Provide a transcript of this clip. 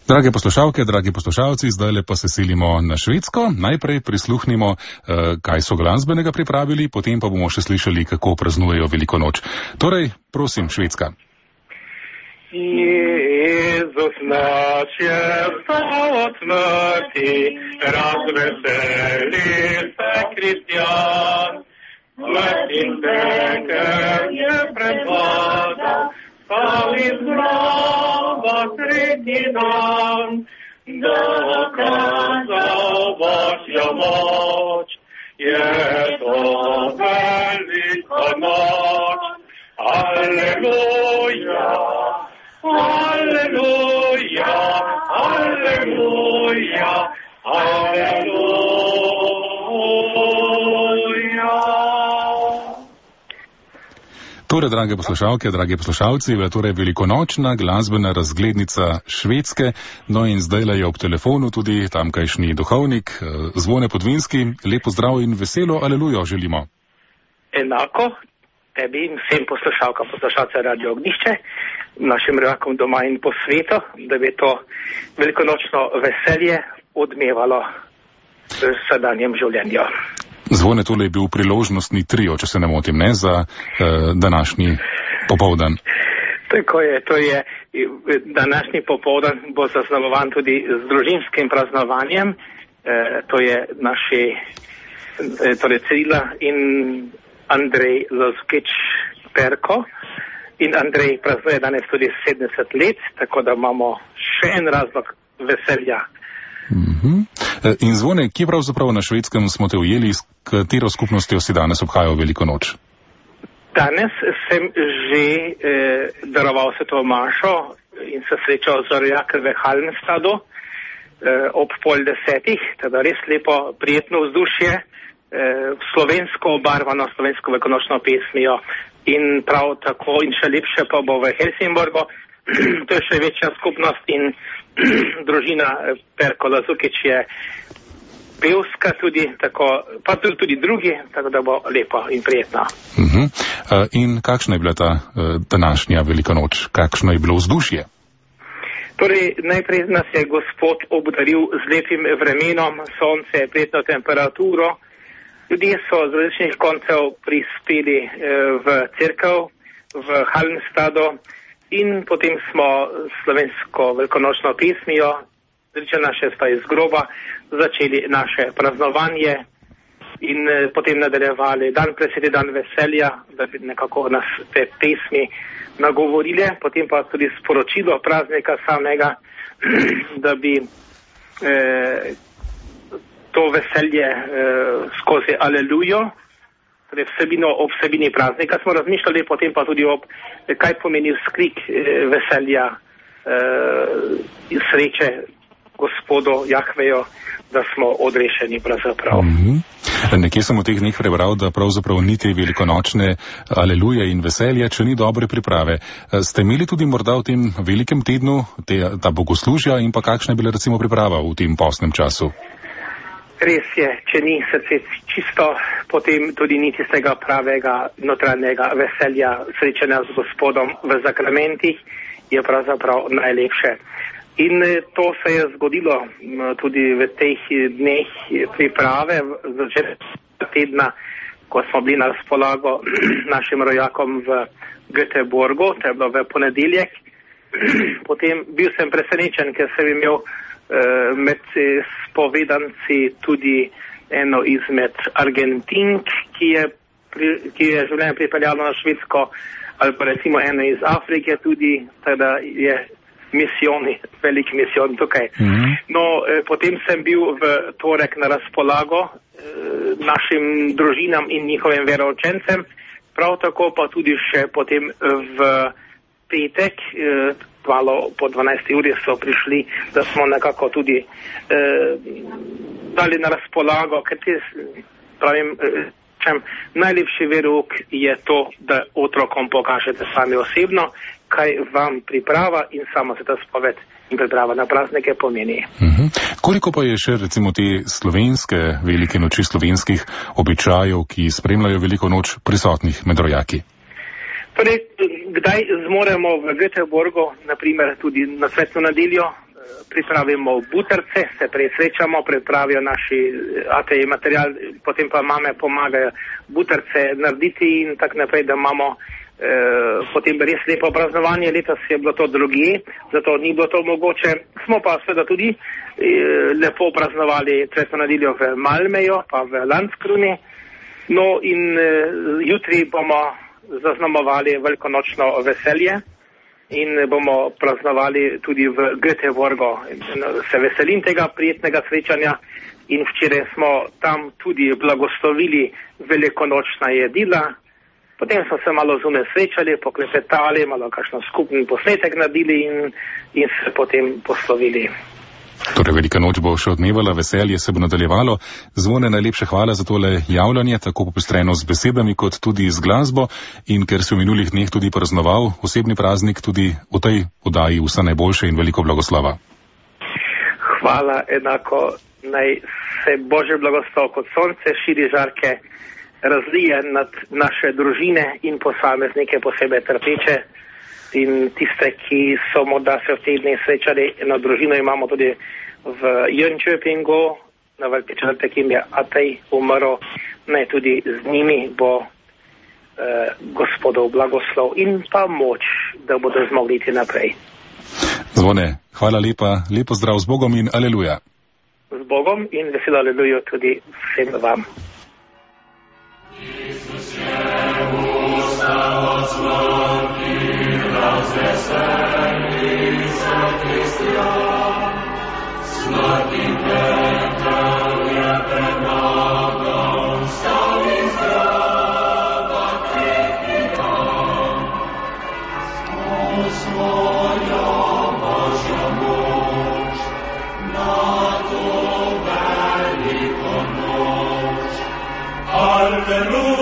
Drage poslušalke, dragi poslušalci, zdaj pa se selimo na Švedsko. Najprej prisluhnimo, kaj so glasbenega pripravili, potem pa bomo še slišali, kako praznujejo Veliko noč. Torej, prosim, Švedska. Jezus naš je vstal od smrti, razveseli se kristjan. Smrt in pekel je prevladal, stal iz graba tretji dan, dokazal Božjo moč. Je to velika noč. Alleluja, alleluja, alleluja, alleluja. Torej, drage poslušalke, dragi poslušalci, je torej velikonočna glasbena razglednica Švedske. No in zdajle je ob telefonu tudi tamkajšnji duhovnik Zvone Podvinski. Lepo zdrav in veselo alelujo želimo. Enako tebi in vsem poslušalcem Radio Ognjišče, našim rojakom doma in po svetu, da bi to velikonočno veselje odmevalo v sedanjem življenju. Zvone, tole je bil priložnostni trio, če se ne motim, ne, za današnji popoldan. Tako je, to je današnji popoldan bo zaznamovan tudi z družinskim praznovanjem. To je naši, torej Cirila in Andrej Lozkič Perko. In Andrej praznuje danes tudi 70 let, tako da imamo še en razlog veselja. In Zvone, kje pravzaprav na Švedskem smo te ujeli, s katero skupnostjo si danes obhajal Veliko noč? Danes sem že daroval svetovo mašo in se srečal z rojaki v Halmstadu ob 9:30, teda res lepo, prijetno vzdušje, slovensko obarvano, slovensko velikonočno pesmijo in prav tako in še lepše pa bo v Helsingborgu. To je še večja skupnost in družina Perko Lazukič je pevska tudi, tako, pa tudi drugi, tako da bo lepo in prijetno. In kakšna je bila ta današnja Velika noč? Kakšno je bilo vzdušje? Torej, najprej nas je Gospod obdaril z lepim vremenom, sonce, prijetno temperaturo. Ljudje so z različnih koncev prispeli v cerkev, v Halmstadu in potem smo slovensko velikonočno pesmijo, rečena še sta iz groba, začeli naše praznovanje in potem nadaljevali dan presveti, dan veselja, da bi nekako nas te pesmi nagovorile, potem pa tudi sporočilo praznika samega, da bi to veselje skozi alelujo, torej ob vsebini praznika smo razmišljali, potem pa tudi kaj pomeni vzklik veselja in sreče Gospodu Jahveju, da smo odrešeni pravzaprav. Nekje sem v teh dneh prebral, da pravzaprav ni te velikonočne aleluje in veselja, če ni dobre priprave. Ste imeli tudi morda v tem velikem tednu ta bogoslužja in pa kakšna je bila recimo priprava v tem postnem času? Res je, če ni srce čisto, potem tudi ni tistega pravega notranjega veselja, srečanja z Gospodom v zakramentih je pravzaprav najlepše. In to se je zgodilo tudi v teh dneh priprave, začetka tedna, ko smo bili na razpolago našim rojakom v Göteborgu, to je bilo v ponedeljek. Potem bil sem presenečen, ker sem imel med spovedanci tudi eno izmed Argentink, ki je življenje pripeljalo na Švedsko, ali pa recimo eno iz Afrike tudi, teda je velik misijon tukaj. No, potem sem bil v torek na razpolago našim družinam in njihovim veroučencem, prav tako pa tudi še potem v petek, malo po 12. uri so prišli, da smo nekako tudi dali na razpolago, ker pravim, najlepši verouk je to, da otrokom pokažete sami osebno, kaj vam priprava in sama se ta spoved in priprava na praznike pomeni. Koliko pa je še recimo te slovenske velike noči, slovenskih običajev, ki spremljajo Veliko noč, prisotnih med rojaki? Torej, kdaj zmoremo v Göteborgu, naprimer tudi na svetno nedeljo, pripravimo buterce, se presrečamo, pripravijo naši ATI material, potem pa mame pomagajo buterce narediti in tak naprej, da imamo potem res lepo praznovanje. Letos je bilo to drugje, zato ni bilo to mogoče. Smo pa seveda tudi lepo praznovali tretjo nedeljo v Malmeju, pa v Landskroni. No in jutri bomo zaznamovali velikonočno veselje in bomo praznovali tudi v Göteborgu. Se veselim tega prijetnega srečanja in včeraj smo tam tudi blagoslovili velikonočna jedila. Potem smo se malo zunaj srečali, poklepetali, malo kakšno skupni posnetek naredili in se potem poslovili. Torej, velika noč bo še odmevala, veselje se bo nadaljevalo. Zvone, najlepše hvala za tole javljanje, tako popestreno z besedami, kot tudi z glasbo. In ker si v minulih dneh tudi praznoval osebni praznik, tudi v tej oddaji vse najboljše in veliko blagoslova. Hvala, enako. Naj se Božje blagoslov kot sonce širi žarke, razlije nad naše družine in posameznike posebej trpeče. In tiste, ki so morda se v teh dneh srečali, eno družino imamo tudi v Jönköpingu, na Veliki četrtek jim je Atej umrl, naj tudi z njimi bo Gospodov blagoslov in pa moč, da bodo zmogli iti naprej. Zvone, hvala lepa, lepo zdrav, z Bogom in aleluja. Z Bogom in veselo alelujo tudi vsem vam. Alleluja.